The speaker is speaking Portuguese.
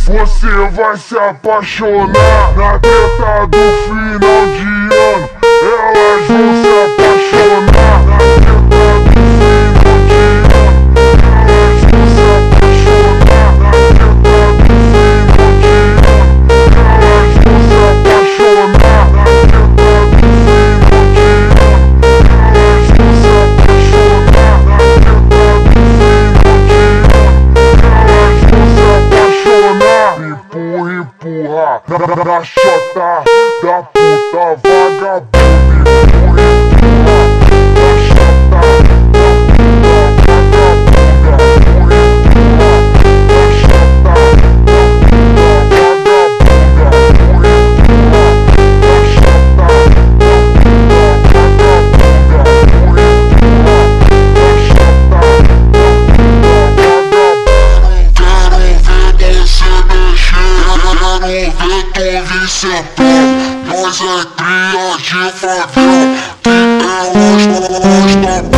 Você vai se apaixonar na treta do final de ano. Elas vão se apaixonar na treta do final de ano. Elas vão se apaixonar na treta do final de ano. Elas vão se apaixonar na treta do final de ano. Elas vão se apaixonar na treta do final de ano. Elas vão se apaixonar. Empurra, da chota da puta vagabunda. Empurra, da chota da puta vagabunda. Empurra, da chota da puta vagabunda. Empurra, da chota da puta vagabunda. Empurra, da chota da puta vagabunda. Quero ver você mexer, quero ver tu vir sentado. Nós é cria de favela, que elas gostam.